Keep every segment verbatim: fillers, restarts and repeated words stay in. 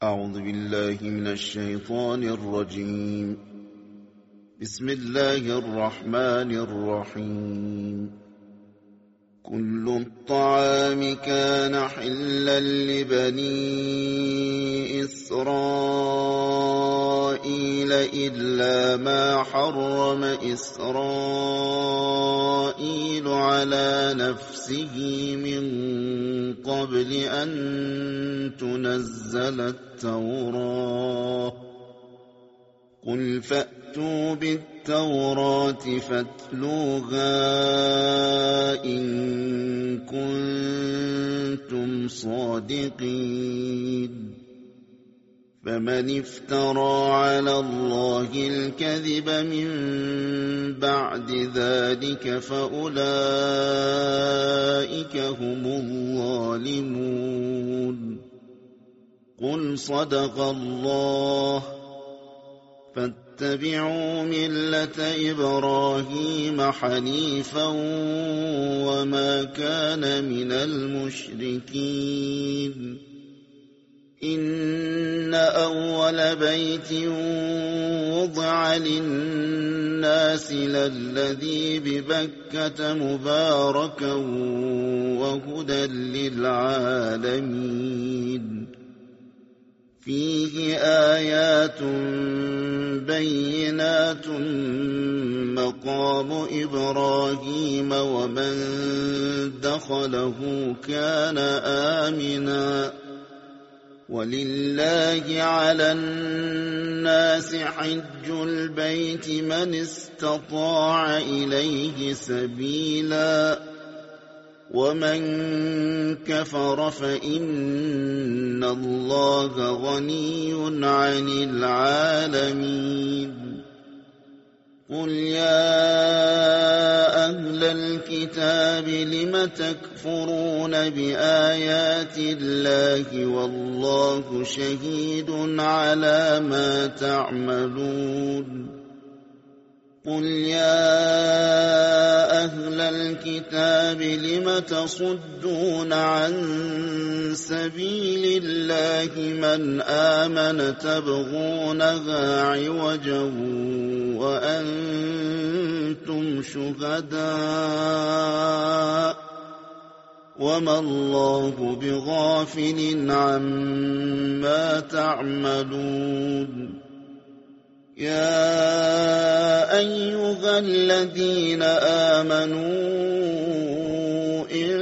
أعوذ بالله من الشيطان الرجيم. بسم الله الرحمن الرحيم. كل الطعام كان حلا لبني إسرائيل إلا ما حرم إسرائيل على نفسه من قبل أن تنزل التوراة. قل فأتوا بالتوراة فاتلوها إن كنتم صادقين. فمن افترى على الله الكذب من بعد ذلك فأولئك هم الظالمون. قل صدق الله. فاتبعوا ملة إبراهيم حنيفا وما كان من المشركين. إن أول بيت وضع للناس للذي ببكة مباركا وهدى للعالمين. فيه آيات بينات مقام إبراهيم ومن دخله كان آمنا. ولله على الناس حج البيت من استطاع إليه سبيلا ومن كفر فإن الله غني عن العالمين. قل يا أهل الكتاب لم تكفرون بآيات الله والله شهيد على ما تعملون. قل يا أهل الكتاب لم تصدون عن سبيل الله من آمن تبغونها عوجا وأنتم شهداء وما الله بغافل عما تعملون. يا أيها الذين آمنوا إن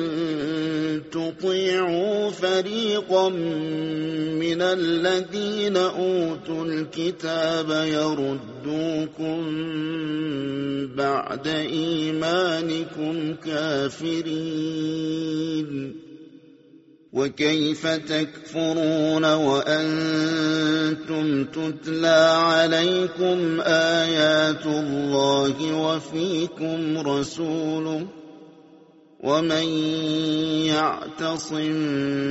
تطيعوا فريقا من الذين أوتوا الكتاب يردوكم بعد إيمانكم كافرين. وكيف تكفرون وأنتم تتلى عليكم آيات الله وفيكم رسوله ومن يعتصم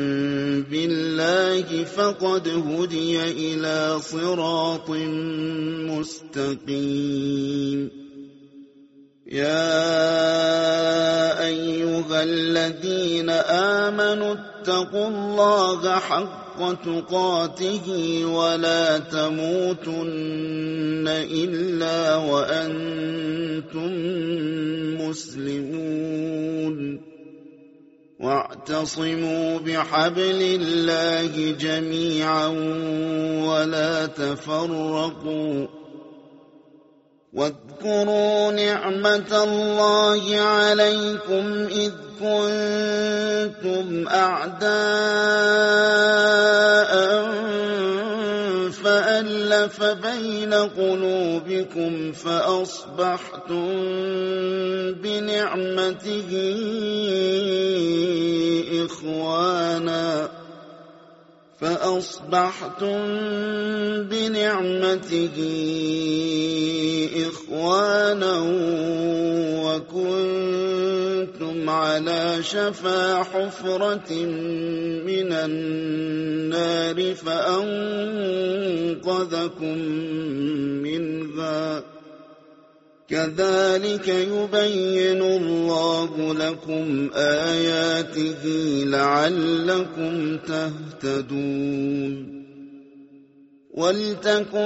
بالله فقد هدي إلى صراط مستقيم. يا أيها الذين آمنوا اتقوا الله حق تقاته ولا تموتن إلا وأنتم مسلمون. واعتصموا بحبل الله جميعا ولا تفرقوا. واذكروا نعمة الله عليكم إذ كنتم أعداء فألف بين قلوبكم فأصبحتم بنعمته إخوانا فأصبحتم بنعمته إخوانا وكنتم على شفا حفرة من النار فأنقذكم منها. كذلك يبين الله لكم آياته لعلكم تهتدون. وَلْتَكُن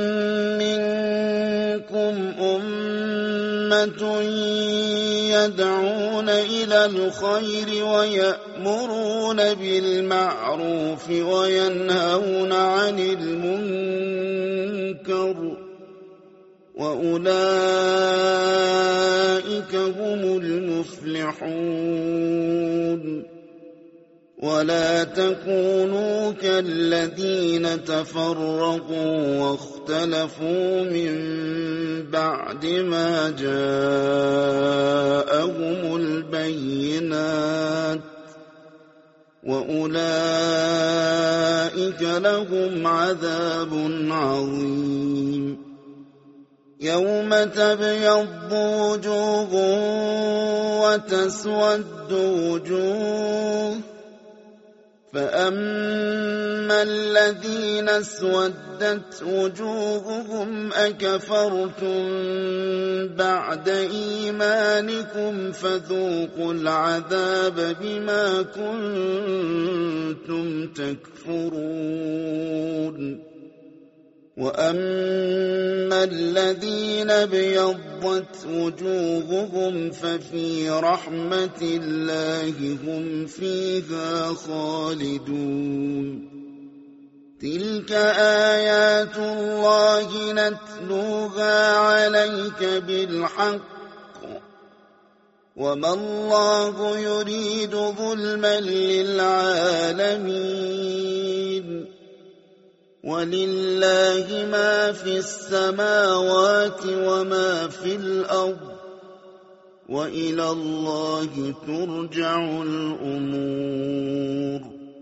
مِّنكُمْ أُمَّةٌ يَدْعُونَ إِلَى الْخَيْرِ وَيَأْمُرُونَ بِالْمَعْرُوفِ وَيَنْهَوْنَ عَنِ الْمُنكَرِ وَأُولَٰئِكَ هُمُ الْمُفْلِحُونَ وَلَا تَكُونُوا كَالَّذِينَ تَفَرَّقُوا وَاخْتَلَفُوا مِن بَعْدِ مَا جَاءَهُمُ الْبَيِّنَاتُ وَأُولَٰئِكَ لَهُمْ عَذَابٌ عَظِيمٌ يَوْمَ تَبْيَضُّ وُجُوهٌ وَتَسْوَدُّ وُجُوهٌ فَأَمَّا الَّذِينَ اسْوَدَّتْ وُجُوهُهُمْ أَكَفَرْتُم بَعْدَ إِيمَانِكُمْ فَذُوقُوا الْعَذَابَ بِمَا كُنتُمْ تَكْفُرُونَ وَأَمَّا الَّذِينَ ابْيَضَّتْ وُجُوهُهُمْ فَفِي رَحْمَةِ اللَّهِ هُمْ فِيهَا خَالِدُونَ تِلْكَ آيَاتُ اللَّهِ نَتْلُوهَا عَلَيْكَ بِالْحَقِّ وَمَا اللَّهُ يُرِيدُ ظُلْمًا لِّلْعَالَمِينَ وَلِلَّهِ مَا فِي السَّمَاوَاتِ وَمَا فِي الْأَرْضِ وَإِلَى اللَّهِ تُرْجَعُ الْأُمُورُ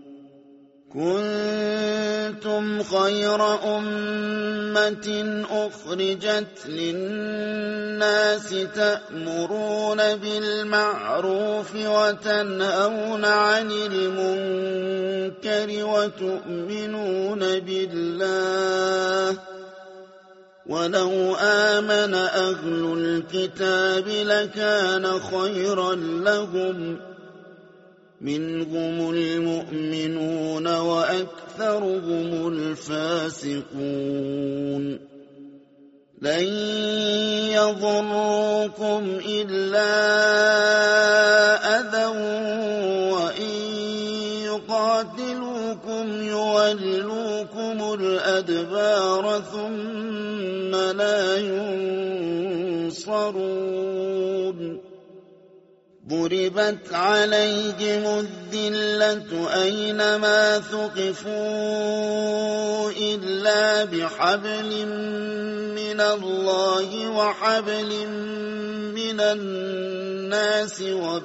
كُنتُمْ خَيْرَ أُمَّةٍ أُخْرِجَتْ لِلنَّاسِ تَأْمُرُونَ بِالْمَعْرُوفِ وَتَنْهَوْنَ عَنِ الْمُنكَرِ وَتُؤْمِنُونَ بِاللَّهِ وَلَوْ آمَنَ أَهْلُ الْكِتَابِ لَكَانَ خَيْرًا لَّهُمْ مِنْهُمُ الْمُؤْمِنُونَ وَأَكْثَرُهُمُ الْفَاسِقُونَ لَن يَضُرُّوكُمْ إِلَّا أَذًى وَإِن يُقَاتِلُوكُمْ يُوَلُّوكُمُ الْأَدْبَارَ ثُمَّ لَا يُنصَرُونَ ضُرِبَتْ عَلَيْهِمُ الذِّلَّةُ أَيْنَمَا ثُقِفُوا إِلَّا بِحَبْلٍ مِّنَ اللَّهِ وَحَبْلٍ مِّنَ النَّاسِ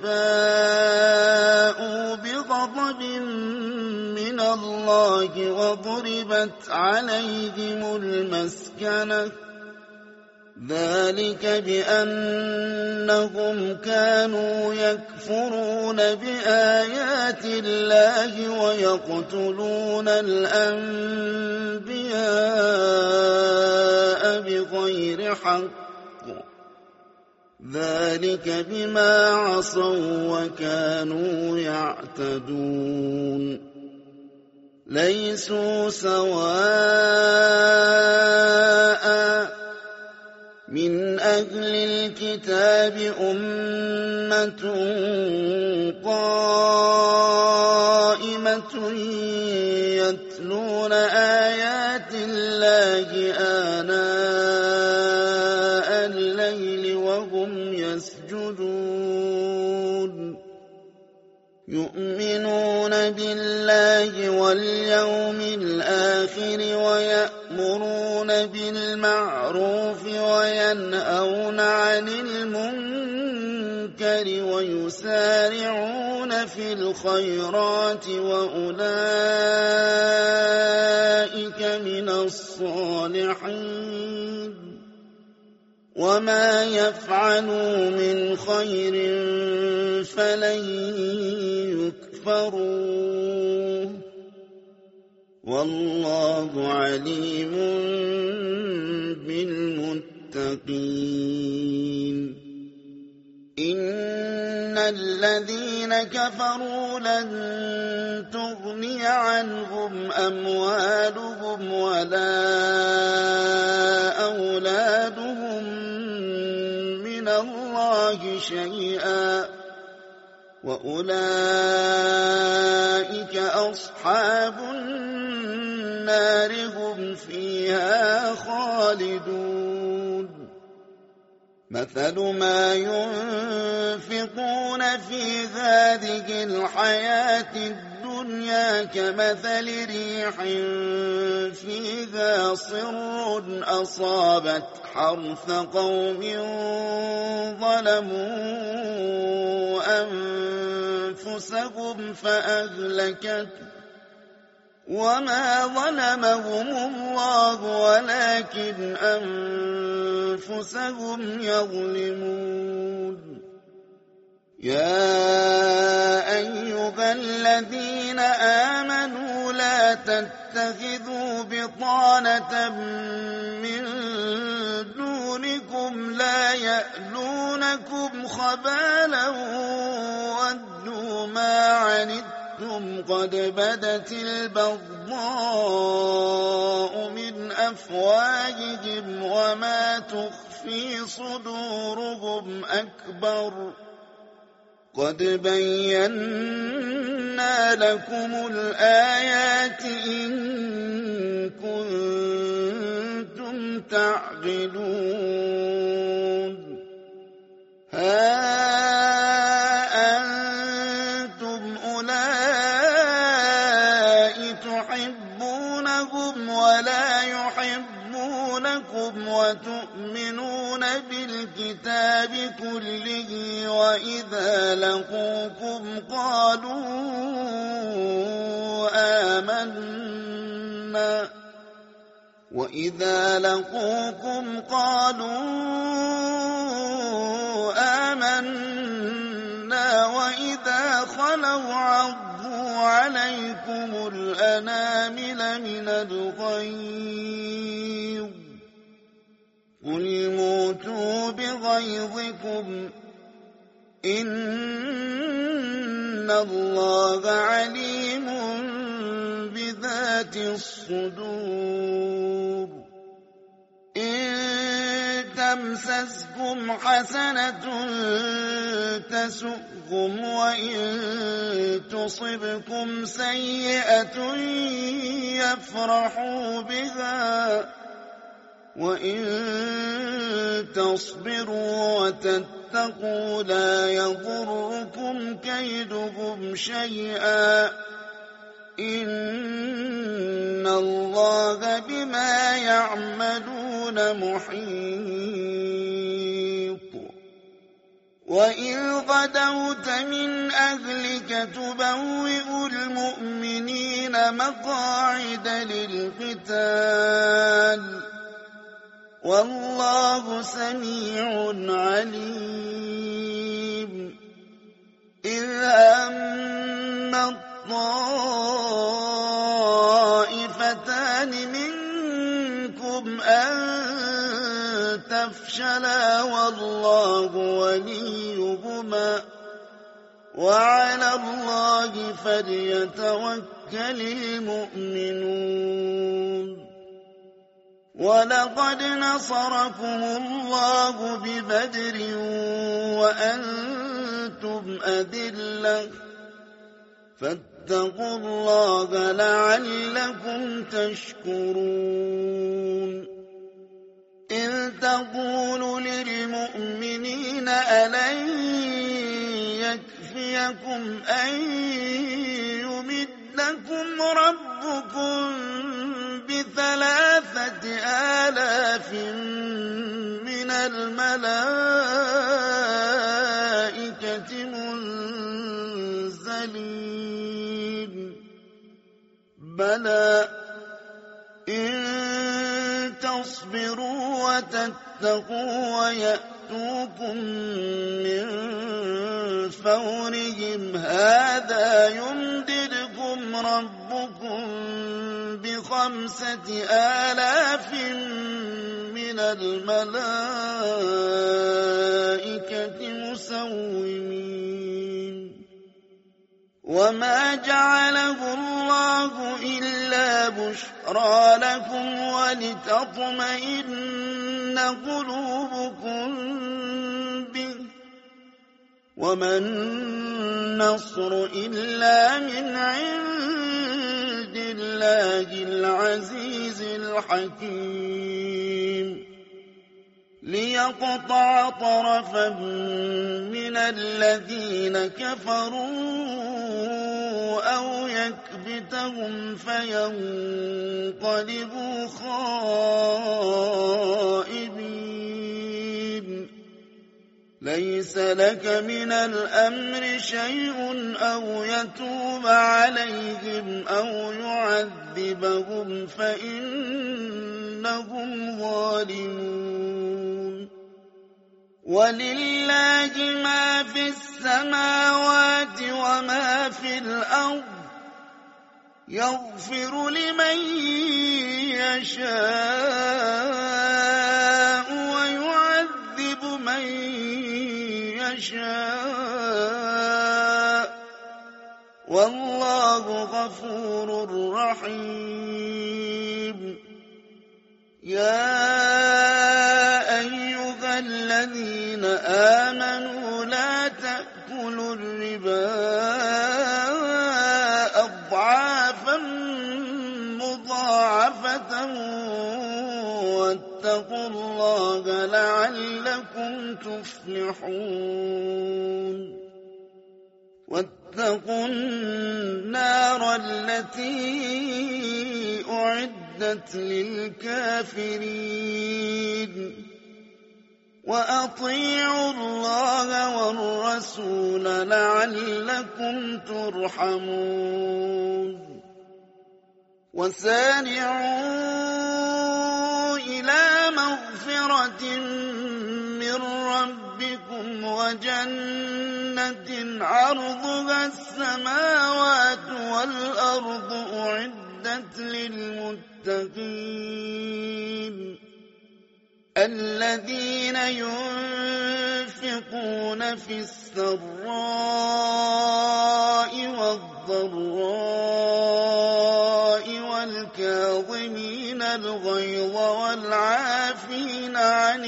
وَبَاءُوا بِغَضَبٍ مِّنَ اللَّهِ وَضُرِبَتْ عَلَيْهِمُ الْمَسْكَنَةُ ذَلِكَ بِأَنَّهُمْ كَانُوا يَكْفُرُونَ بِآيَاتِ اللَّهِ وَيَقْتُلُونَ الْأَنبِيَاءَ بِغَيْرِ حَقٍّ ذَلِكَ بِمَا عَصَوا وَكَانُوا يَعْتَدُونَ لَيْسُوا سَوَاءً مِنْ أَهْلِ الْكِتَابِ أُمَّةٌ قَائِمَةٌ يَتْلُونَ آيَاتِ اللَّهِ آنَاءَ اللَّيْلِ وَهُمْ يَسْجُدُونَ يُؤْمِنُونَ بِاللَّهِ وَالْيَوْمِ الْآخِرِ وَيَأْمُرُونَ بِالْمَعْرُوفِ وَيَنْهَوْنَ عَنِ الْمُنكَرِ وَيُسَارِعُونَ فِي الْخَيْرَاتِ وَأُولَئِكَ مِنَ الصَّالِحِينَ وَمَا يَفْعَلُوا مِنْ خَيْرٍ فَلَن يُكْفَرُوهُ وَاللَّهُ عَلِيمٌ بِالْمُتَّقِينَ إِنَّ الذين كفروا لن تغني عنهم أموالهم ولا أولادهم من الله شيئا وأولئك أصحاب النار هم فيها خالدون مثل ما ينفقون في هذه الحياة الدنيا كمثل ريح فيها صر أصابت حرث قوم ظلموا أنفسهم فأهلكت وما ظلمهم الله ولكن أنفسهم يظلمون يا أيها الذين آمنوا لا تتخذوا بطانة من دونكم لا يألونكم خبالا ودوا ما عنتم قد بدت البغضاء من أفواههم وما تخفي صدورهم أكبر قد بينا لكم الآيات إن كنتم تعقلون ها أنتم أولئك تحبونهم ولا يحبونكم وتؤمنون بالكتاب كله وإذا لقوكم قالوا آمنا وإذا لقوكم قالوا آمنا وإذا خلوا عضوا عليكم الأنامل من الغيظ قل موتوا بغيظكم إن الله عليم بذات الصدور إن تمسسكم حسنة تسؤكم وإن تصبكم سيئة يفرحوا بها وإن تصبروا وتتقوا لا يضركم كيدهم شيئا إن الله بما يعملون محيط وإذ غدوت من أهلك تبوئ المؤمنين مقاعد للقتال والله سميع عليم إذ هم الطائفتان منكم أن تفشلا والله وليهما وعلى الله فليتوكل المؤمنون ولقد نصركم الله ببدر وأنتم أذلة فاتقوا الله لعلكم تشكرون إذ تقول للمؤمنين ألن يكفيكم أن يمدكم ربكم بثلاثة آلاف من الملائكة منزلين بلى إن تصبروا وتتقوا ويأتوكم من فورهم هذا يمددكم ربكم بخمسة آلاف من الملائكة مسومين وما جعله الله إلا بشرى لكم ولتطمئن قلوبكم به وما النصر إلا من عند الله العزيز الحكيم ليقطع طرفا من الذين كفروا أو يكبتهم فينقلبوا خائبين ليس لك من الأمر شيء أو يتوب عليهم أو يعذبهم فإنهم ظالمون ولله ما في السماوات وما في الأرض يغفر لمن يشاء ويعذب من يشاء والله غفور رحيم يا أيها الذين آمنوا لا تأكلوا الربا أضعافا مضاعفة واتقوا الله لعلكم تفلحون واتقوا النار التي أعدت للكافرين وأطيعوا الله والرسول لعلكم ترحمون وسارعوا إلى مغفرة من ربكم وجنة عرضها السماوات والأرض أعدت للمتقين الذين ينفقون في السراء والضراء والكاظمين الغيظ والعافين عن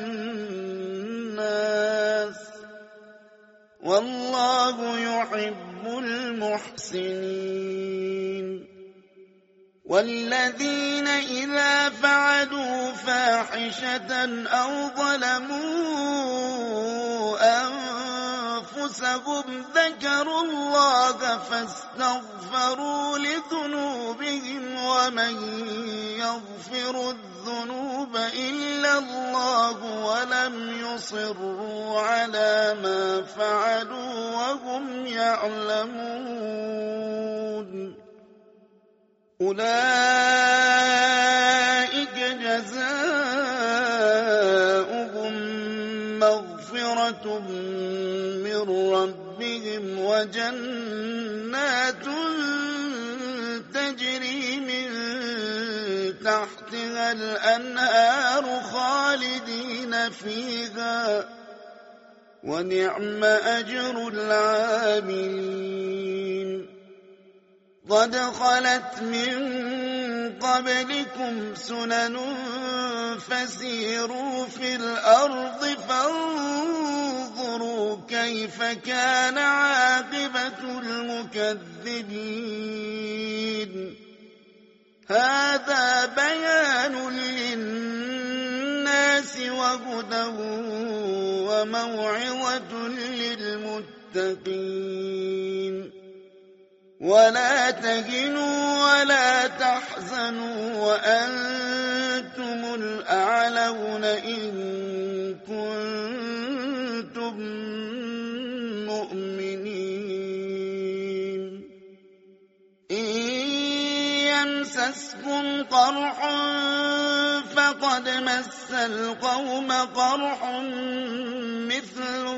الناس والله يحب المحسنين والذين إذا فعلوا فاحشة أو ظلموا أنفسهم ذكروا الله فاستغفروا لذنوبهم ومن يغفر الذنوب إلا الله ولم يصروا على ما فعلوا وهم يعلمون أولئك جزاؤهم مغفرة من ربهم وجنات تجري من تحتها الأنهار خالدين فيها ونعم أجر العاملين قد خلت من قبلكم سنن فسيروا في الأرض فانظروا كيف كان عاقبة المكذبين هذا بيان للناس وهدى وموعظة للمتقين ولا تهنوا ولا تحزنوا وأنتم الأعلون إن كنتم مؤمنين إن يمسسكم قرح فقد مس القوم قرح مثله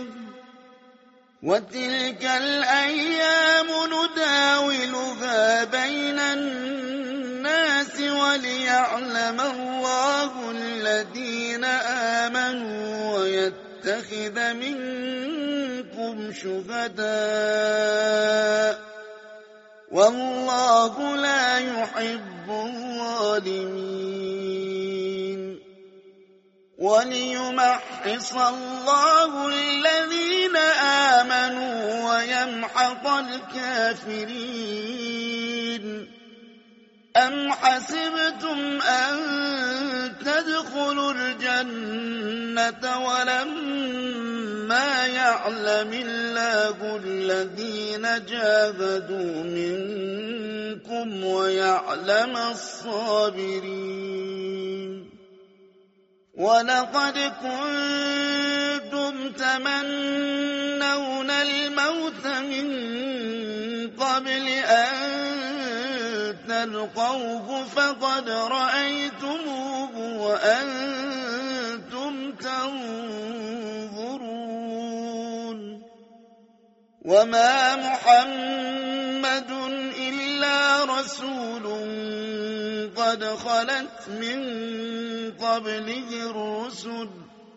وتلك الأيام نداولها بين الناس وليعلم الله الذين آمنوا ويتخذ منكم شهداء والله لا يحب الظالمين. وليمحص الله الذين آمنوا ويمحق الكافرين. أم حسبتم أن تدخلوا الجنة ولما يعلم الله الذين جاهدوا منكم ويعلم الصابرين. ولقد كنتم تمنون الموت من قبل أن تلقوه فقد رأيتموه وأنتم تنظرون. وما محمد إلا رسول قد خلت من قبله الرسل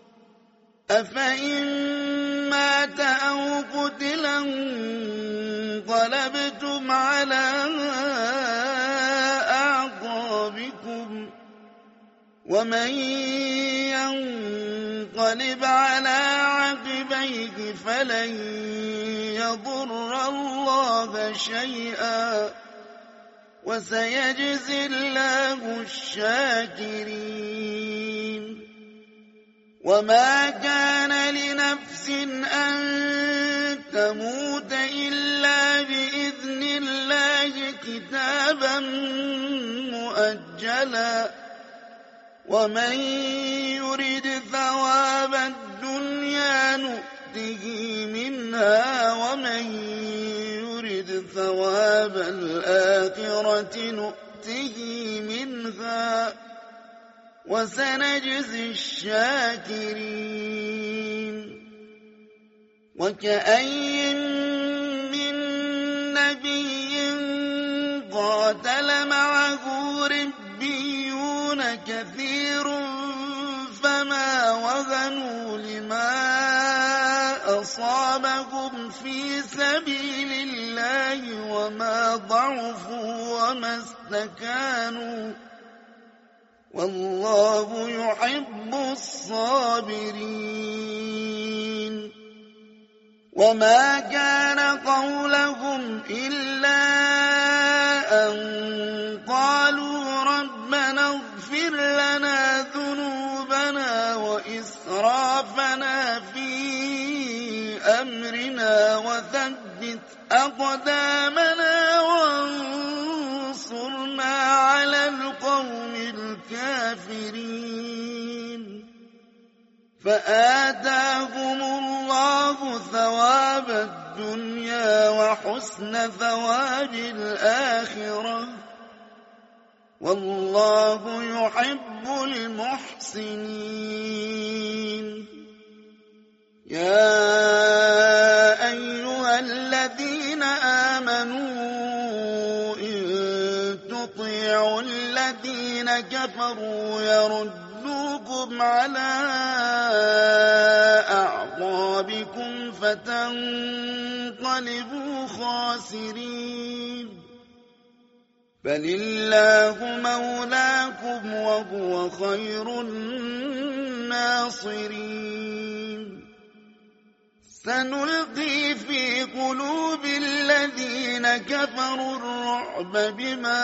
أفإن مات أو قتلا انقلبتم على أعقابكم ومن ينقلب على عقبيه فلن يضر الله شيئا وسيجزي الله الشاكرين. وما كان لنفس أن تموت إلا بإذن الله كتابا مؤجلا ومن يرد ثواب الدنيا نؤته منها ومن يرد ثواب الآخرة نؤته منها وسنجزي الشاكرين. وكأين من نبي قاتل معه ربيون كثير فما وهنوا لما أصابهم في سبيل الله وما ضعفوا وما استكانوا والله يحب الصابرين. وما كان قولهم إلا أن قالوا ربنا اغفر لنا ذنوبنا وإسرافنا في أمرنا وثبت أقدامنا وانصرنا على القوم الكافرين. فآتاهم الله ثواب الدنيا وحسن ثواب الآخرة والله يحب المحسنين. يا أيها الذين آمنوا إن تطيعوا الذين كفروا يردوكم على أعقابكم فتنقلبوا خاسرين. بل الله مولاكم وهو خير الناصرين. سنلقي في قلوب الذين كفروا الرعب بما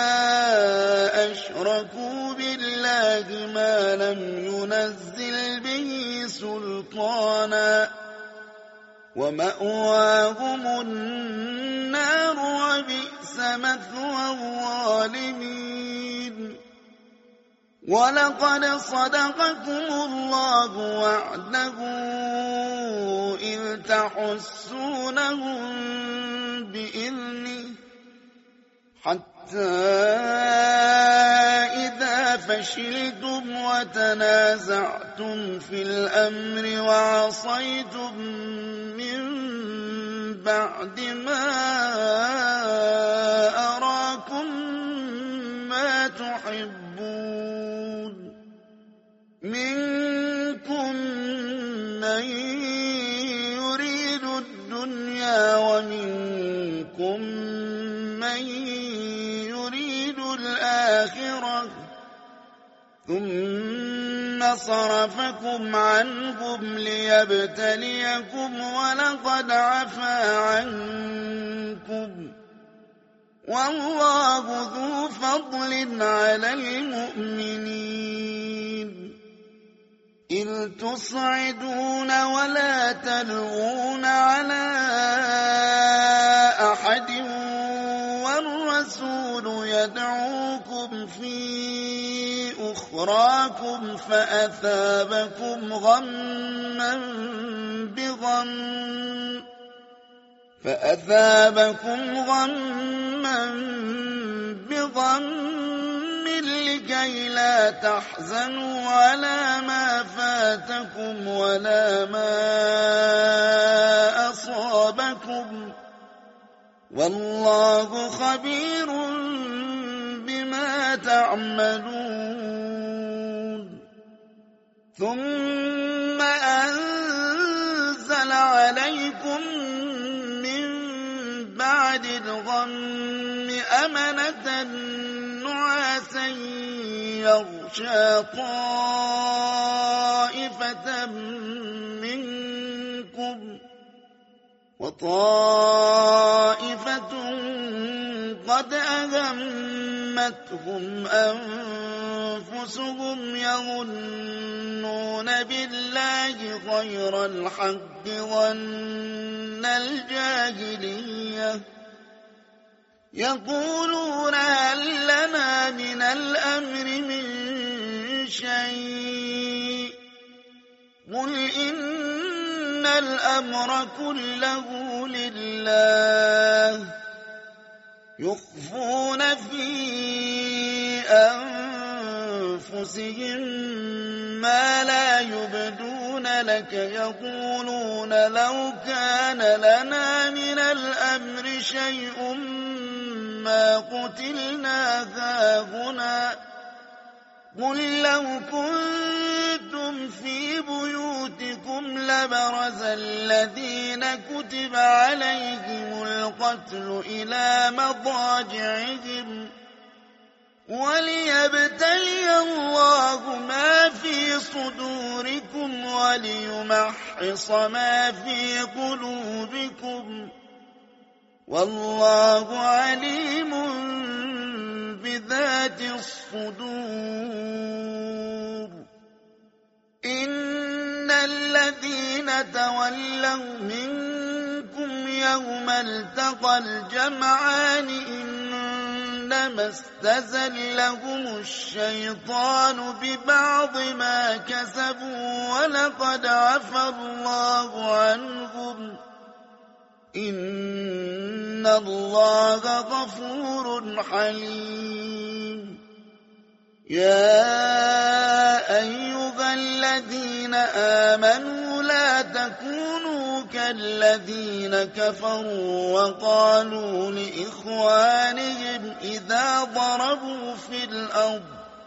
أشركوا بالله ما لم ينزل به سلطانا ومأواهم النار وبئس مثوى الظالمين. ولقد صدقكم الله وعده إذ تحسونهم بإذنه حتى إذا فشلتم وتنازعتم في الأمر وعصيتم من بعد ما أراكم ما تحبون منكم من يريد الدنيا ومنكم الآخرة ثم صرفكم عنهم ليبتليكم ولقد عفا عنكم والله ذو فضل على المؤمنين إذ تصعدون ولا تلوون على أحد والرسول يدعوكم في أخراكم فأثابكم غما بغم فأثابكم غما بغم لكي لا تحزنوا على ما فاتكم ولا ما أصابكم والله خبير بما تعملون ثم أنزل عليكم من بعد الغم أمنة نعاسا يغشى طائفة منكم وطائفة قد أهمتهم أنفسهم يظنون بالله غير الحق ظن الجاهلية يقولون هل لنا من الأمر من شيء قل إن الأمر كله لله يخفون في أنفسهم ما لا يبدون لك يقولون لو كان لنا من الأمر شيء ما قتلنا هاهنا قل لو كنتم في بيوتكم لبرز الذين كتب عليهم القتل إلى مضاجعهم وليبتلي الله ما في صدوركم وليمحص ما في قلوبكم والله عليم بذات الصدور إن الذين تولوا منكم يوم التقى الجمعان إنما استزلهم الشيطان ببعض ما كسبوا ولقد عفا الله عنهم إن الله غفور حليم يا أيها الذين آمنوا لا تكونوا كالذين كفروا وقالوا لإخوانهم إذا ضربوا في الأرض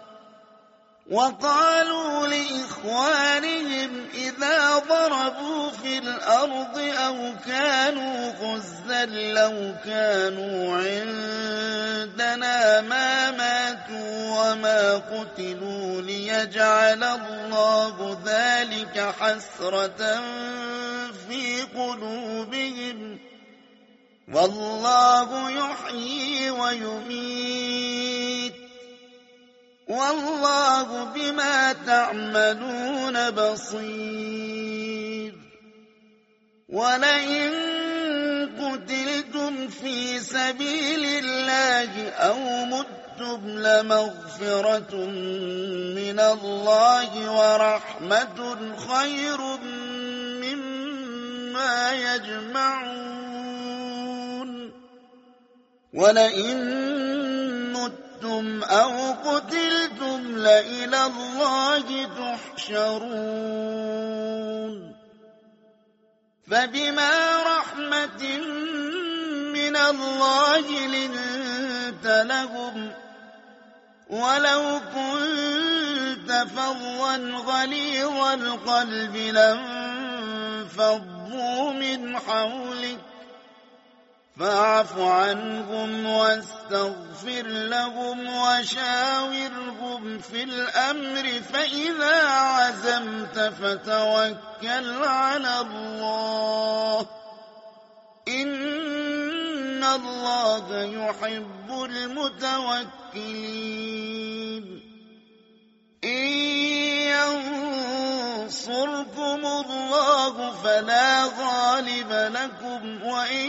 وقالوا لإخوانهم إذا ضربوا في الأرض أو كانوا غزا لو كانوا عندنا ما ماتوا وما قتلوا ليجعل الله ذلك حسرة في قلوبهم والله يحيي ويميت والله بما تعملون بصير ولئن قتلتم في سبيل الله أو متم لمغفرة من الله ورحمة خير مما يجمعون ولئن متم أو قتلتم لإلى الله تحشرون فبما رحمة من الله لنت لهم ولو كنت فظا غليظ القلب لانفضوا من حولك فاعف عنهم واستغفر لهم وشاورهم في الأمر فإذا عزمت فتوكل على الله إن الله يحب المتوكلين إن ينصركم الله فلا غالب لكم وإن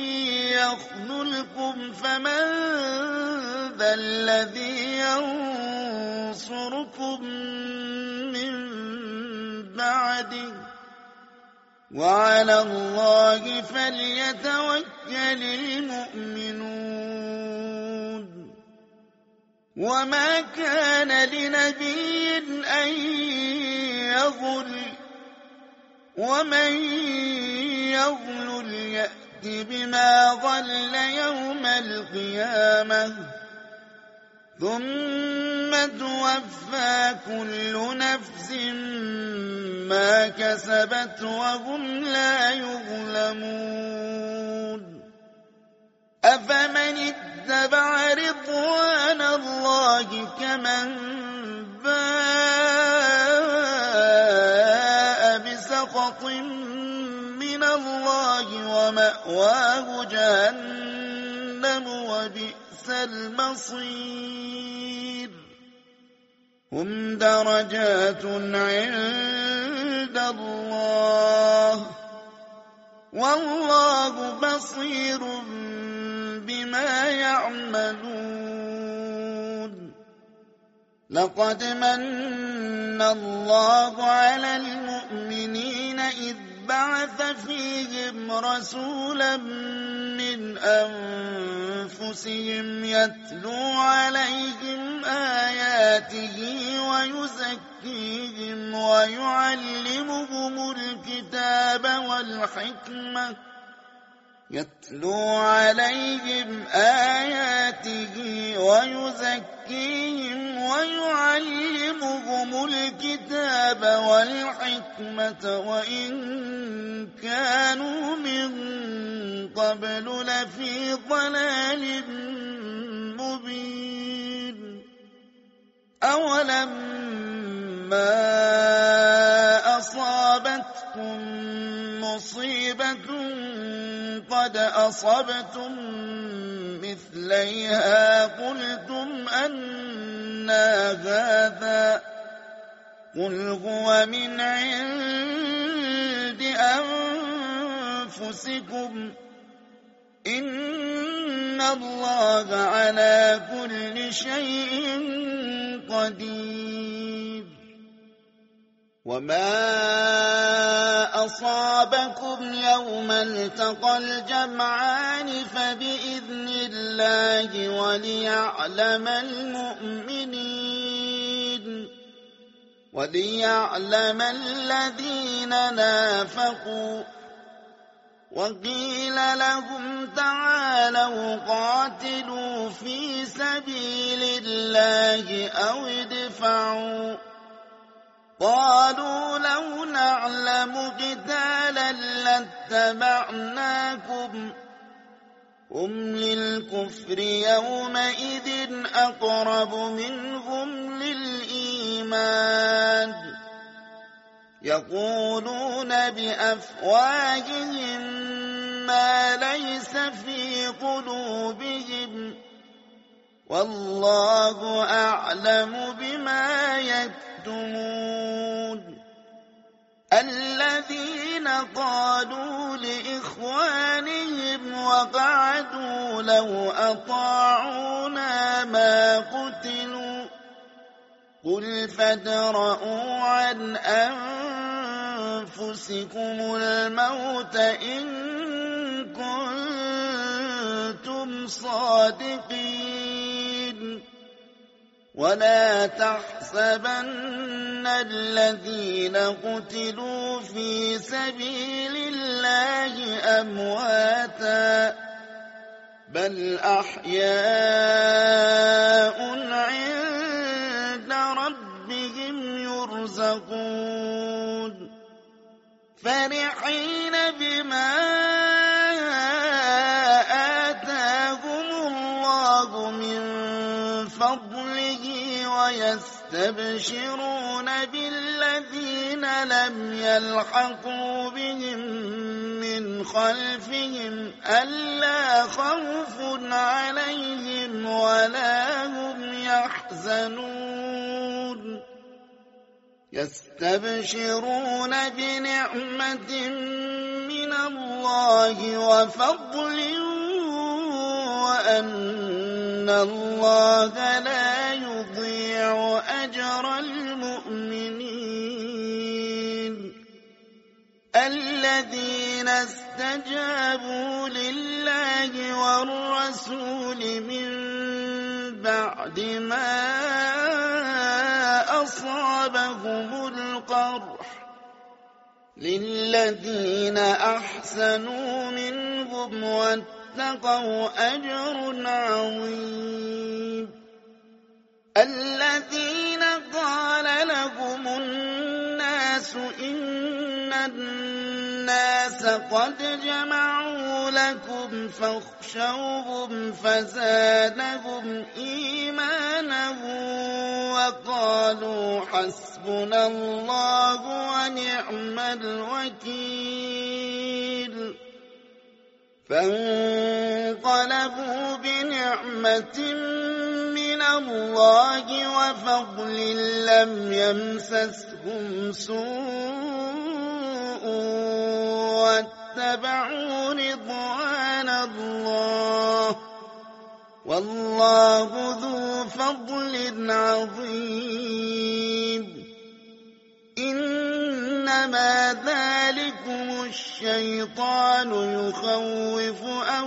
يخذلكم فمن ذا الذي ينصركم من بعده وعلى الله فليتوكل المؤمنون وما كان لنبي أن يغل ومن يغل يأت بما غل يوم القيامة ثم توفى كل نفس ما كسبت وهم لا يظلمون أفمن اتبع رضوان الله كمن باء بسخط من الله ومأواه جهنم وبئس المصير هم درجات عند الله والله بصير بما يعملون لقد من الله على المؤمنين إذ بعث فيهم رسولا من أنفسهم يتلو عليهم آياته ويزكيهم ويعلمهم الكتاب والحكمة يتلو عليهم آياته ويزكيهم ويعلمهم الكتاب والحكمة وإن كانوا من قبل لفي ضلال مبين أولما أصابتكم مصيبة قد أصبتم مثليها قلتم أنى هذا قل هو من عند أنفسكم إن الله على كل شيء قدير وما أصابكم يوم التقى الجمعان فبإذن الله وليعلم المؤمنين وليعلم الذين نافقوا وقيل لهم تعالوا قاتلوا في سبيل الله أو ادفعوا قالوا لو نعلم قتالا لاتبعناكم هم للكفر يومئذ أقرب منهم للإيمان يقولون بأفواههم ما ليس في قلوبهم والله أعلم بما يكتمون الذين قالوا لإخوانهم وقعدوا لو أطاعونا ما قتلوا قل فادرءوا عن أنفسكم الموت إن كنتم صادقين ولا تحسبن الذين قتلوا في سبيل الله أمواتا بل أحياء عند ربهم يرزقون فرحين بما فضله ويستبشرون بالذين لم يلحقوا بهم من خلفهم ألا خوف عليهم ولا هم يحزنون يستبشرون بنعمة من الله وفضل وأن الله لا يضيع أجر المؤمنين الذين استجابوا لله والرسول من بعد ما أصابهم القرح للذين أحسنوا منهم واتقوا أجر عظيم الذين قال لهم الناس إن الناس قد جمعوا لكم فاخشوهم فزادهم إيمانا وقالوا حسبنا الله ونعم الوكيل فانقلبوا بنعمة من الله وفضل لم يمسسهم سوء واتبعوا رضوان الله والله ذو فضل عظيم إنما ذلكم الشيطان يخوف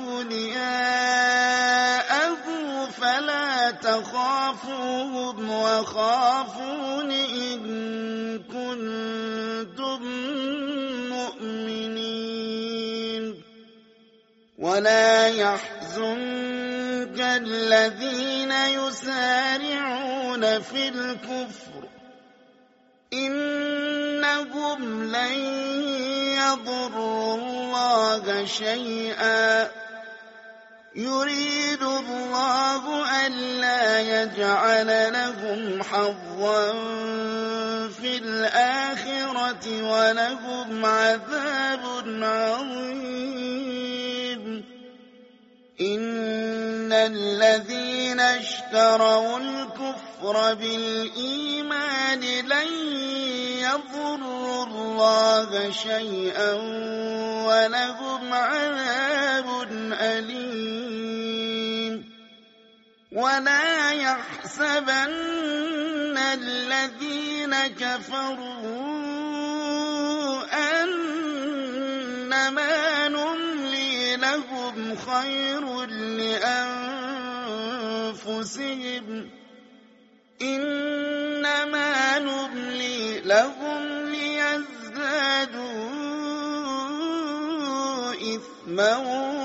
أولياءه فلا تخافوهم وخافون إن كنتم مؤمنين ولا يحزنك الذين يسارعون في الكفر إنهم لن يضروا الله شيئا يريد الله ألا يجعل لهم حظا في الآخرة ولهم عذاب عظيم إن الذين اشتروا الكفر بالإيمان لن يضروا الله شيئا ولهم عذاب أليم ولا يحسبن الذين كفروا أنما نملي لهم خير لأنفسهم إنما نملي لهم ليزدادوا إثما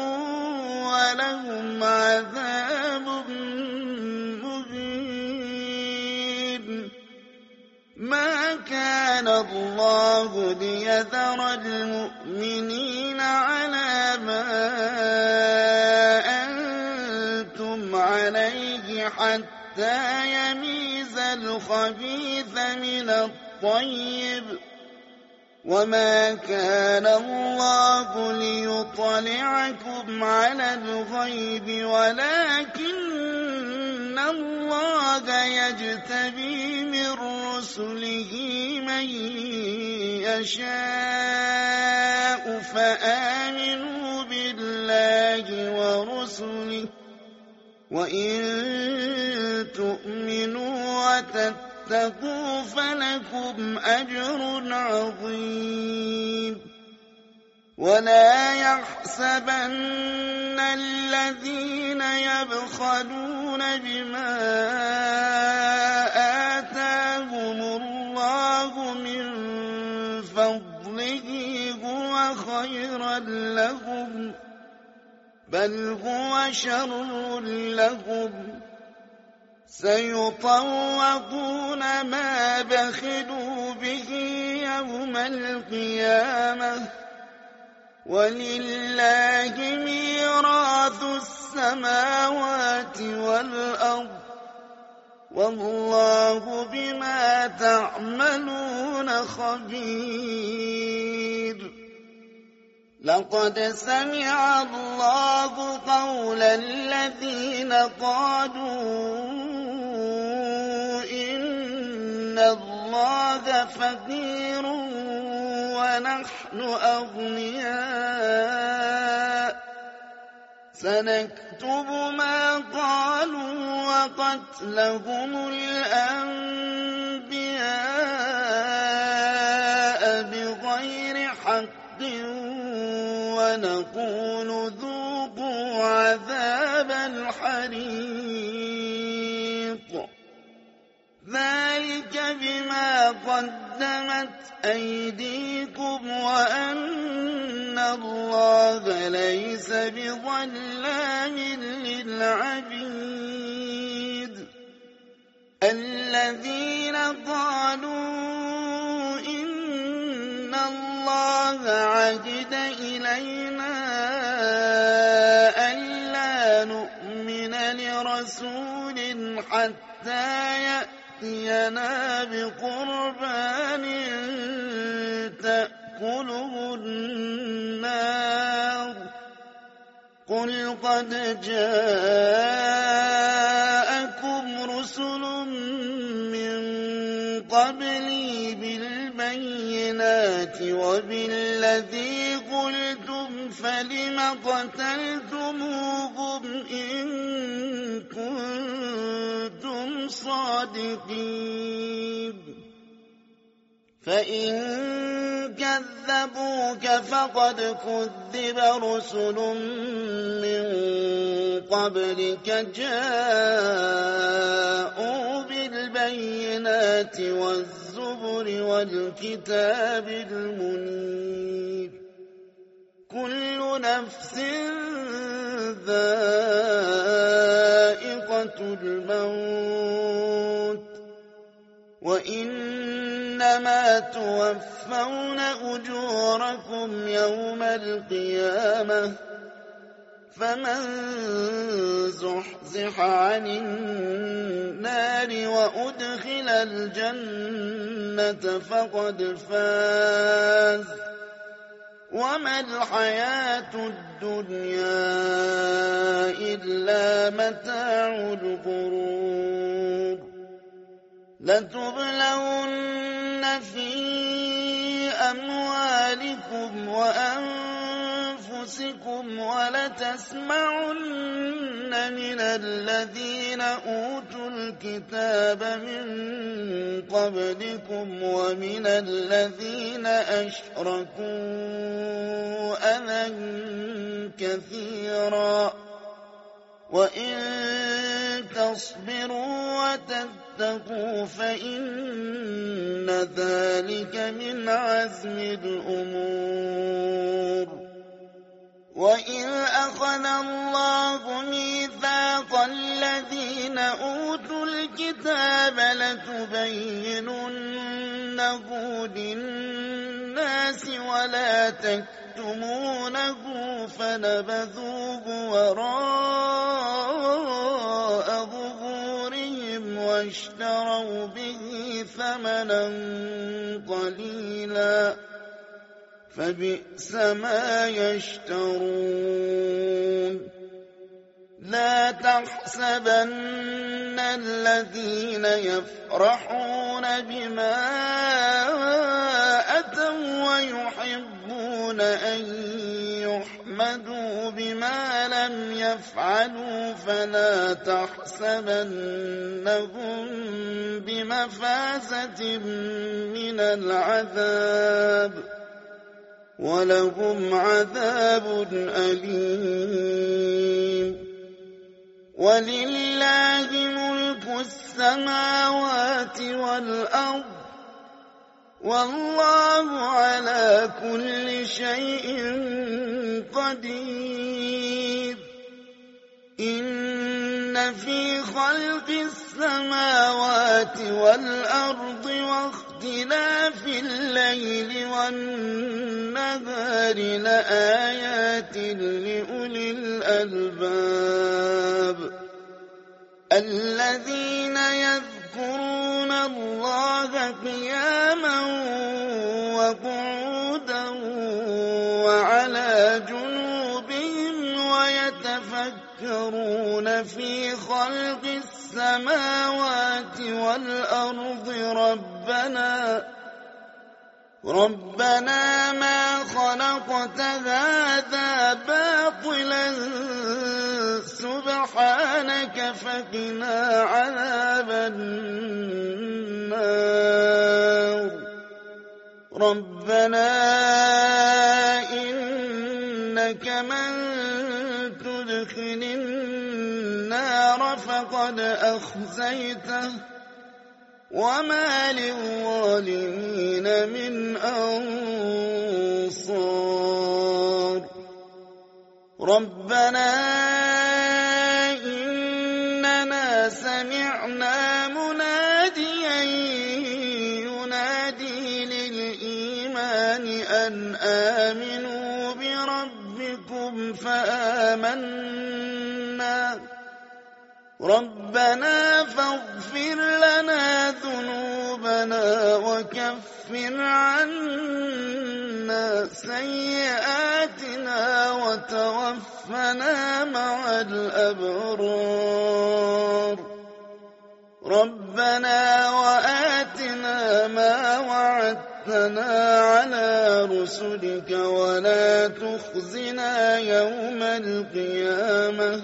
ولهم عذاب مهين ما كان الله ليذر المؤمنين على ما أنتم عليه حتى يميز الخبيث من الطيب وما كان الله ليطلعكم على الغيب ولكن الله يجتبي من رسله من يشاء فآمنوا بالله ورسله وإن تؤمنوا وتتقوا فلكم أجر عظيم ولا يحسبن الذين يبخلون بما آتاهم الله من فضله هو خيرا لهم بل هو شر لهم سيطوقون ما بخلوا به يوم القيامة ولله ميراث السماوات والأرض والله بما تعملون خبير. لقد سمع الله قول الذين قالوا إن الله فقير ونحن أغنياء سنكتب ما قالوا وقتلهم الأنبياء بغير حق ونقول ذوقوا عذاب الحريق ذلك بما قدمت أيديكم وأن الله ليس بظلام للعبيد. الذين قالوا إن الله عهد إلينا ألا نؤمن لرسول حتى يأتينا بقربان تأكله النار قل قد جاءكم رسل من قبلي بالبينات وبالذي قلتم فلم قتلتموهم إن كنتم صادقين. فإن كذبوك فقد كذب رسل من قبلك جاءوا بالبينات والزبر والكتاب المنير كل نفس ذائقة الموت وإنما توفون أجوركم يوم القيامة فمن زحزح عن النار وأدخل الجنة فقد فاز وما الحياة الدنيا إلا متاع الغرور. لتبلون في أموالكم وأنفسكم ولتسمعن من الذين أوتوا الكتاب من قبلكم ومن الذين أشركوا أذى كثيرا وإن تصبروا وتتقوا فإن ذلك من عزم الأمور. وإذ أخذ الله ميثاق الذين أوتوا الكتاب لتبيننه للناس ولا تكتمونه فنبذوه وراء ظهورهم واشتروا به ثمنا قليلا فبئس ما يشترون. لا تحسبن الذين يفرحون بما أتوا ويحبون أن يحمدوا بما لم يفعلوا فلا تحسبنهم بمفازة من العذاب ولهم عذاب أليم. ولله ملك السماوات والأرض والله على كل شيء قدير. إن في خلق السماوات والأرض واختلاف الليل والنهار لآيات لأولي الألباب الذين يذكرون الله قياما وقعودا وعلى جنوبهم ويتفكرون في خلق السماوات والأرض ربنا ربنا ما خلقت هذا باطلا سبحانك فقنا عذاب النار ربنا إنك من تدخل النار فقد أخزيته وما للظالمين من أنصار ربنا إننا سمعنا مناديا ينادي للإيمان أن آمنوا بربكم فآمنا ربنا فاغفر لنا ذنوبنا وكفر عنا سيئاتنا وتوفنا مع الأبرار ربنا وآتنا ما وعدتنا على رسلك ولا تخزنا يوم القيامة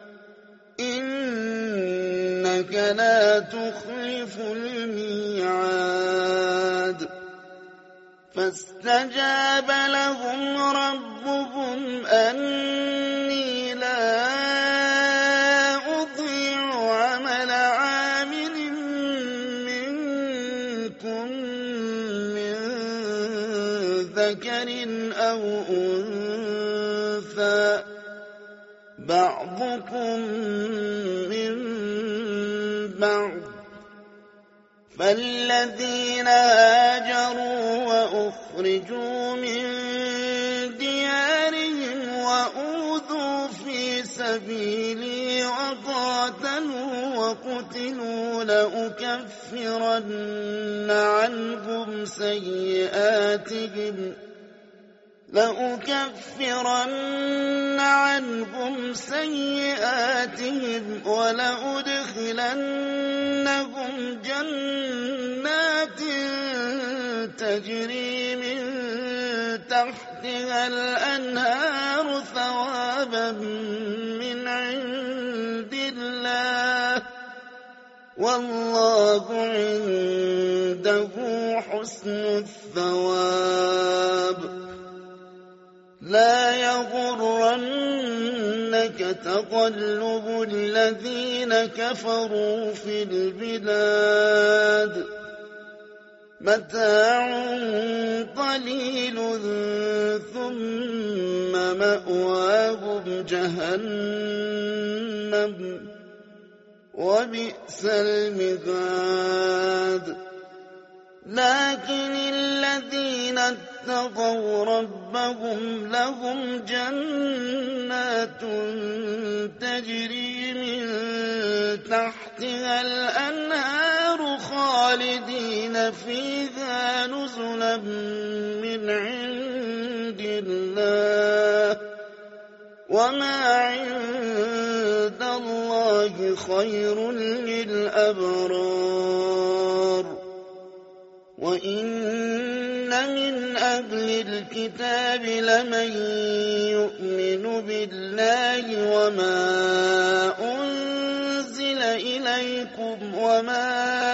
إنك لا تخلف الميعاد فاستجاب لهم ربهم أني لا أضيع عمل عامل منكم من ذكر أو أنثى بعضكم من بعض فالذين هاجروا وأخرجوا من ديارهم وأوذوا في سبيلي وقاتلوا وقتلوا لأكفرن عنهم سيئاتهم لأكفرن عنهم سيئاتهم ولأدخلنهم جنات تجري من تحتها الأنهار ثوابا من عند الله والله عنده حسن الثواب لا يغرنك تقلب الذين كفروا في البلاد متاع قليل ثم مأواهم جهنم وبئس المهاد لكن الذين اتقوا ربهم لهم جنات تجري من تحتها الأنهار خالدين فيها نزلا من عند الله وما عند الله خير للأبرار وإن من أهل الكتاب لمن يؤمن بالله وما أنزل إليكم وما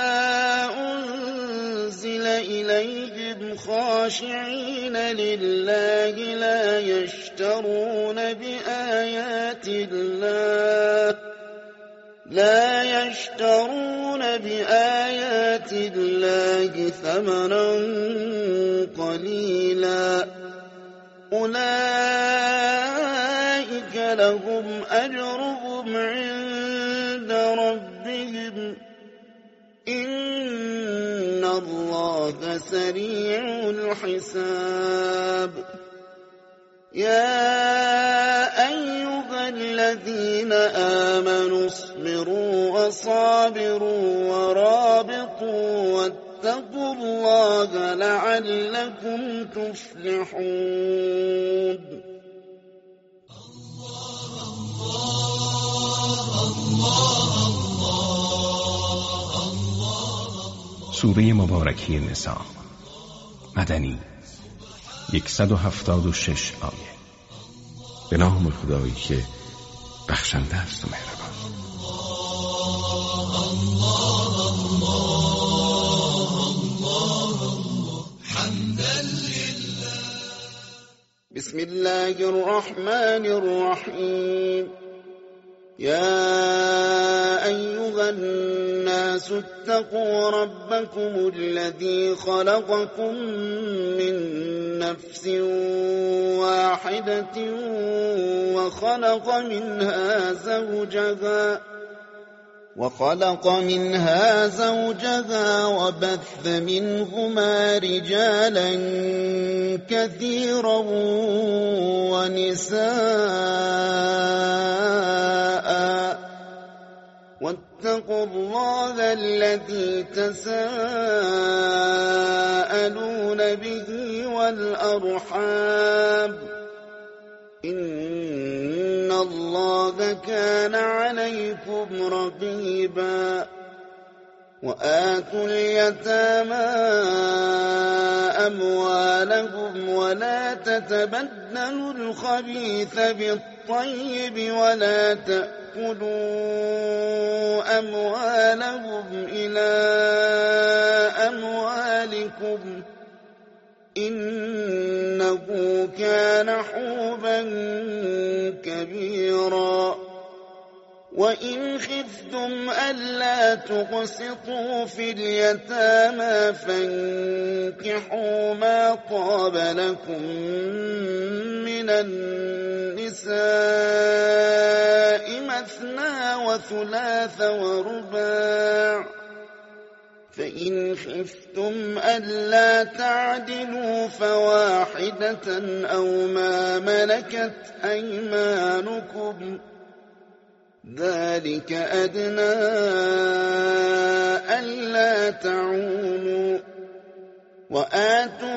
أنزل إليهم خاشعين لله لا يشترون بآيات الله لا يشترون بآيات الله ثمنا قليلا أولئك لهم أجرهم عند ربهم إن الله سريع الحساب يا أيها الذين آمنوا اصبروا وصابروا ورابطوا واتقوا الله لعلكم تفلحون. سوره مبارکه نساء مدنی صد و هفتاد و شش آیه. به نام خدایی که بخشنده است و مهربان. بسم الله الرحمن الرحیم. يا أيها الناس اتقوا ربكم الذي خلقكم من نفس واحدة وخلق منها زوجها وخلق منها زوجها وبث منهما رجالا كثيرا ونساء واتقوا الله الذي تساءلون به والأرحام إن الله كان عليكم رقيبا. وآتوا اليتامى أموالهم ولا تتبدلوا الخبيث بالطيب ولا تأكلوا أموالهم إلى أموالكم إنه كان حوبا كبيرا. وإن خفتم ألا تقسطوا في اليتامى فانكحوا ما طاب لكم من النساء مثنى وثلاث ورباع فإن خفتم ألا تعدلوا فواحدة أو ما ملكت أيمانكم ذلك أدنى ألا تعولوا. وآتوا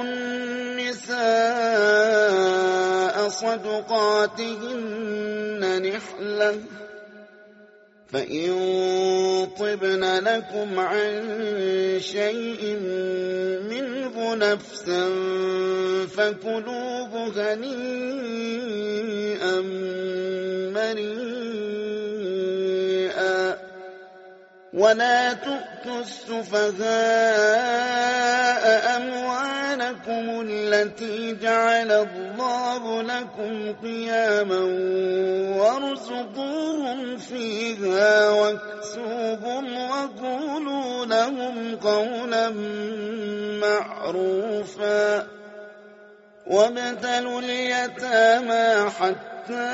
النساء صدقاتهن نحلة فإن طبن لكم عن شيء منه نفسا فكلوه هنيئا مريئا. ولا تؤتوا السفهاء أموالكم التي جعل الله لكم قياما وارزقوهم فيها واكسوهم وقولوا لهم قولا معروفا. وابتلوا اليتامى حتى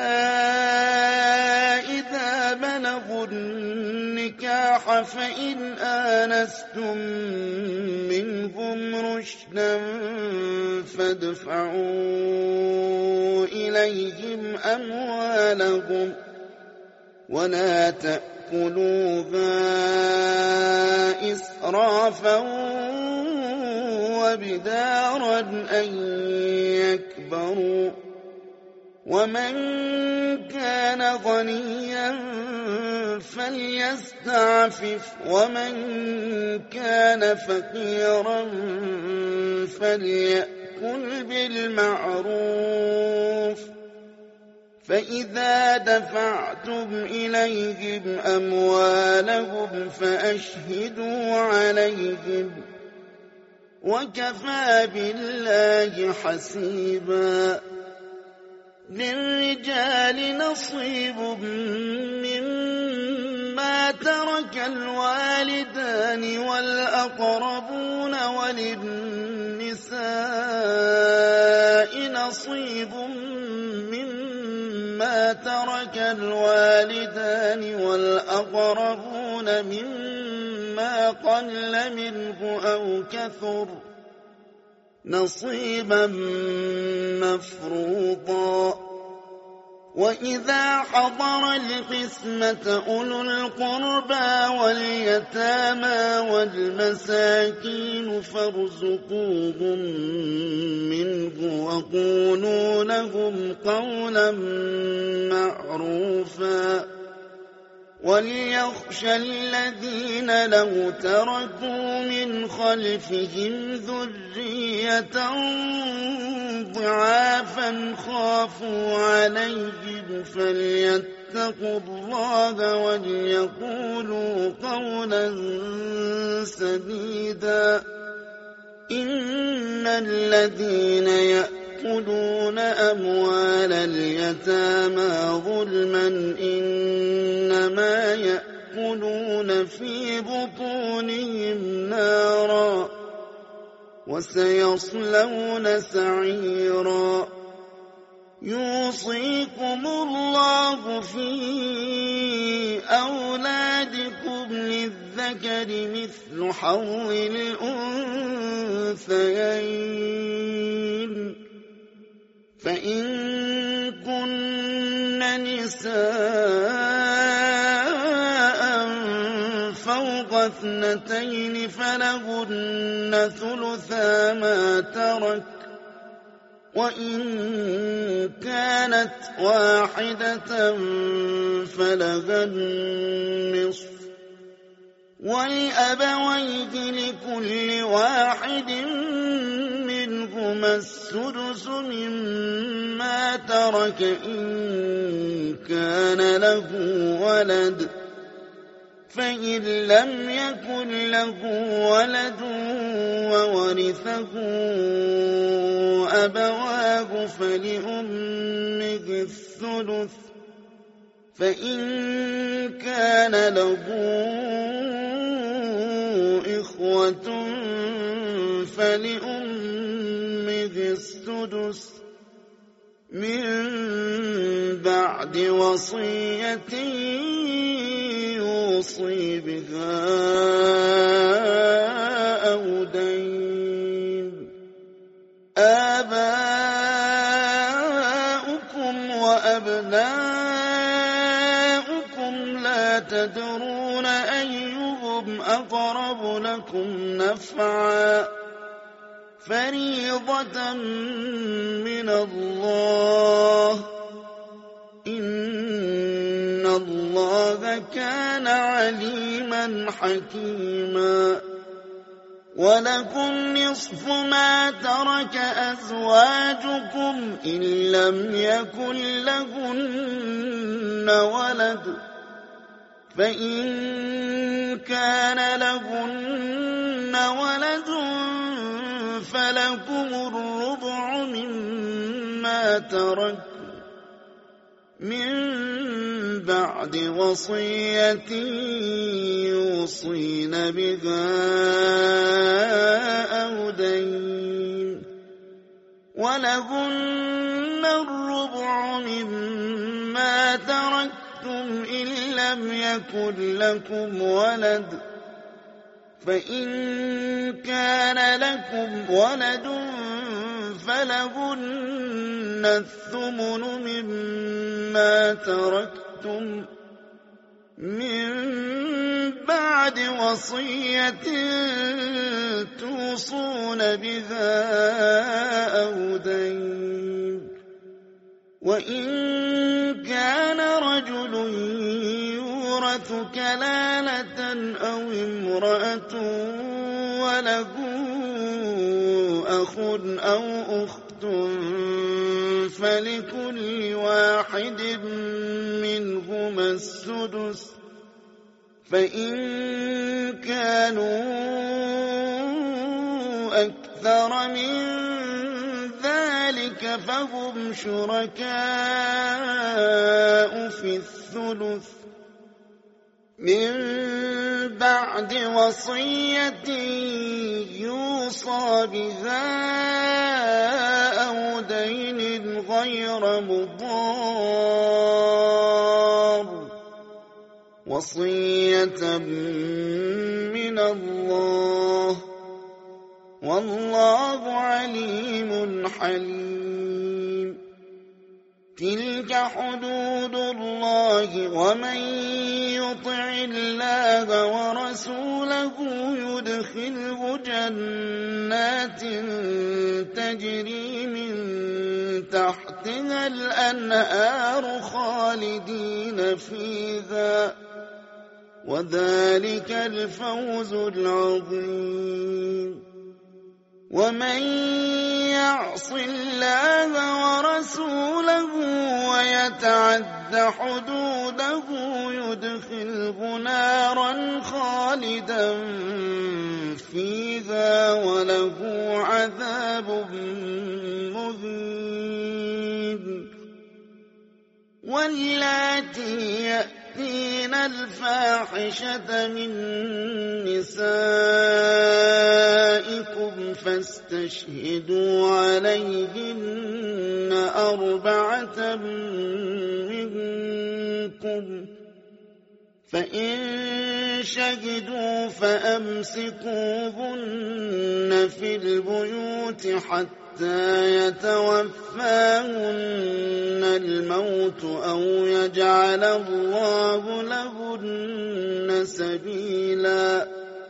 إذا بلغوا النكاح فإن آنستم منهم رشدا فادفعوا إليهم أموالهم ولا تأكلوها إسرافا وبدارا أن يكبروا. ومن كان غنيا فليستعفف ومن كان فقيرا فليأكل بالمعروف. فإذا دفعتم إليهم أموالهم فأشهدوا عليهم وكفى بالله حسيبا. للرجال نصيب مما ترك الوالدان والأقربون وللنساء نصيب مما ترك الوالدان والأقربون مما قل منه أو كثر نصيبا مفروضا. وإذا حضر القسمة أولو القربى واليتامى والمساكين فارزقوهم منه وقولوا لهم قولا معروفا وليخشى الذين لو تركوا من خلفهم ذرية ضعافا خافوا عليهم فليتقوا الله وليقولوا قولا سديدا إن الذين يأكلون أموال اليتامى ظلما إنما يأكلون في بطونهم نارا وسيصلون سعيرا يوصيكم الله في أولادكم للذكر مثل حظ الأنثيين فإن كن نساء فوق اثنتين فلهن ثلثا ما ترك وإن كانت واحدة فلها النصف ولأبويه لكل واحد منهما السدس مما ترك إن كان له ولد فإن لم يكن له ولد وورثه أبواه فلأمه الثلث فإن كان له إخوة فلأمه السدس من بعد وصية يوصي بها أو دين آباؤكم وأبناؤكم لا تدرون أيهم أقرب لكم نفعا فريضة من الله إن الله كان عليما حكيما ولكم نصف ما ترك أزواجكم إن لم يكن لهن ولد فإن كان لهن ولد فلكم الربع مما ترك من بعد وصية يوصين بها أو دين ولهن الربع مما تركتم إن لم يكن لكم ولد فإن كان لكم ولد فلهن الثمن مما تركتم من بعد وصية توصون بها أو دين وإن كان رجل يورث كلالة أو امرأة وله أخ أو أخت فلكل واحد منهما السدس فإن كانوا أكثر من ذلك فهم شركاء في الثلث من بعد وصية يوصى بها أو دين غير مضار وصية من الله والله عليم حليم تلك حدود الله ومن يطع الله ورسوله يدخله جنات تجري من تحتها الأنهار خالدين فيها وذلك الفوز العظيم. ومن يعص الله ورسوله ويتعد حدوده يدخله نارا خالدا فيها وله عذاب مهين. واللاتي يأتين الفاحشة من نسائكم فاستشهدوا عليهن أربعة منكم فإن شهدوا فأمسكوهن في البيوت حتى يتوفاهن الموت أو يجعل الله لهن سبيلا.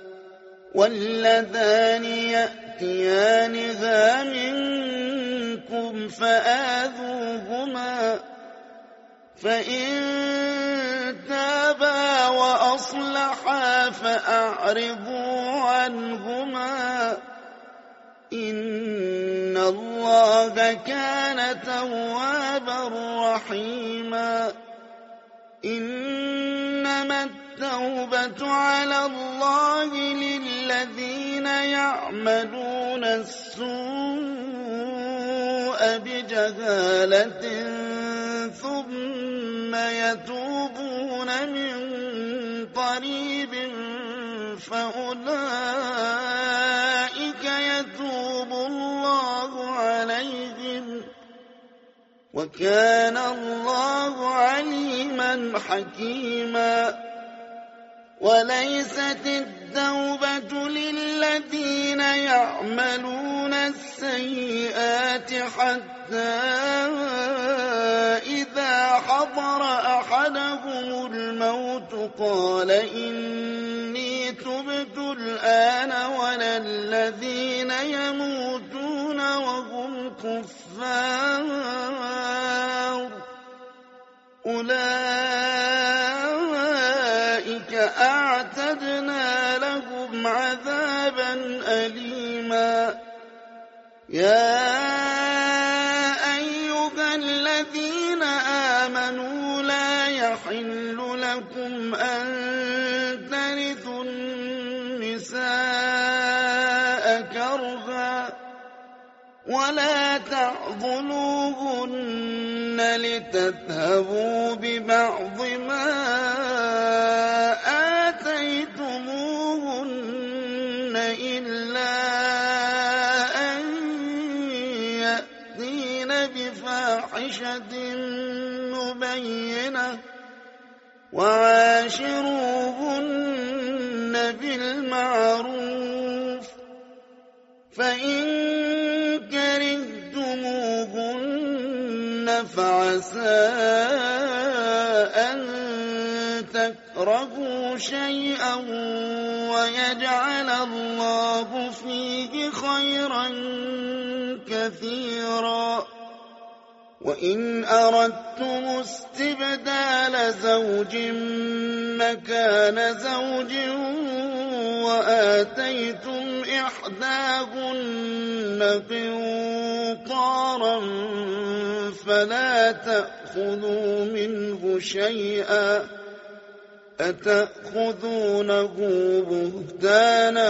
واللذان يأتيانها منكم فآذوهما فإن تابا وأصلحا فأعرضوا عنهما إن الله كان توابا رحيما. إنما التوبة على الله للذين يعملون السوء بجهالة ثم يتوبون من قريب فأولئك يتوب الله عليهم وكان الله عليما حكيما. وليست التوبة للذين يعملون السيئات حتى إذا حضر أحدهم الموت قال إني تبت الآن ولا الذين يموتون وهم كفار أولئك أعتدنا لهم عذابا أليما. يا أيها الذين آمنوا لا يحل لكم أن ترثوا النساء كرها ولا تعضلوهن لتذهبوا ببعض ما آتيتموهن إلا أن يأتين بفاحشة مبينة وعاشروهن بالمعروف فإن كرهتموهن فعسى أن تكرهوا شيئا ويجعل الله فيه خيرا كثيرا. وإن أردتم استبدال زوج مكان زوج وآتيتم إحداهن قنطارا فلا تأخذوا منه شيئا أتأخذونه بهتانا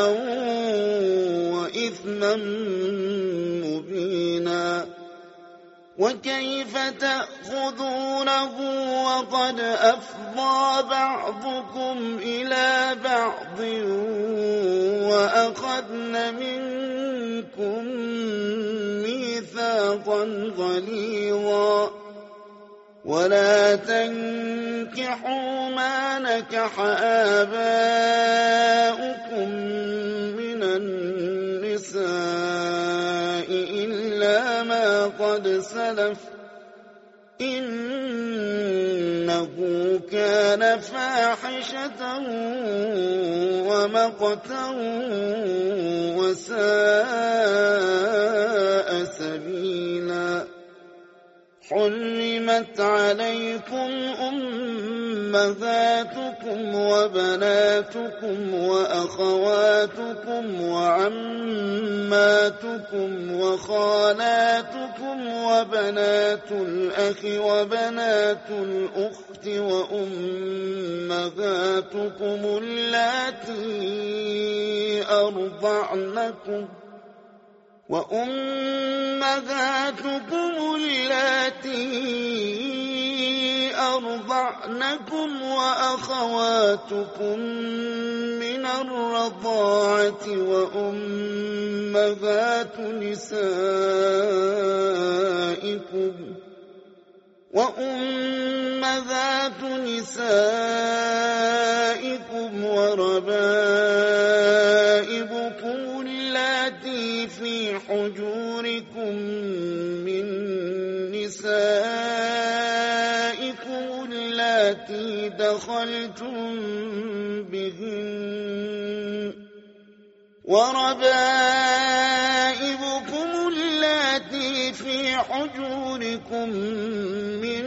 وإثما مبينا. وكيف تأخذونه وقد أفضى بعضكم إلى بعض وأخذن منكم ميثاقا غليظا. ولا تنكحوا ما نكح آباؤكم من النساء إلا ما قد سلف إن فاحشة ومقتا وساء سبيلا. حرمت عليكم أمهاتكم وبناتكم وأخواتكم وعماتكم وخالاتكم وبنات الأخ وبنات الأخت وأمهاتكم اللاتي أرضعنكم وأمهاتكم اللاتي أرضعنكم وأخواتكم من الرضاعة وأمهات نسائكم وأمهات نسائكم وربائبكم اللاتي في حجوركم من نسائكم اللاتي دخلتم بهن وربائبكم اللاتي في حجوركم من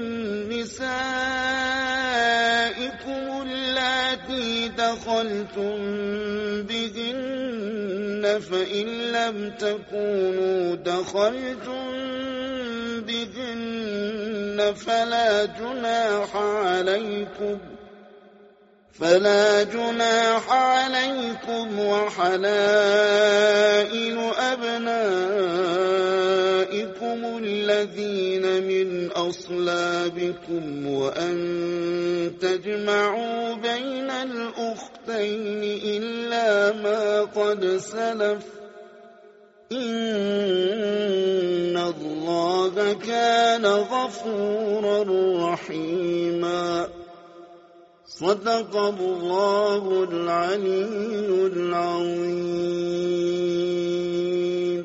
نسائكم اللاتي دخلتم بهن فإن لم تكونوا دخلتم بهن فلا جناح عليكم فلا جناح عليكم وحلائل أبنائكم الذين من أصلابكم وأن تجمعوا بين الأختين إلا ما قد سلف إن الله كان غفورا رحيما. صدق الله العلي العظيم.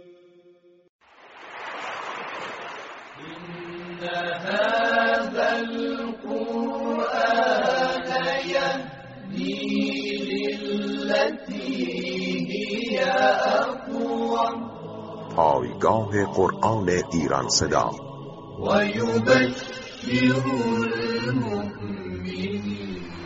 إن هذا القرآن يهدي للتي هي أقوم. پایگاه قرآن ایران صدا و یبشر المؤمنین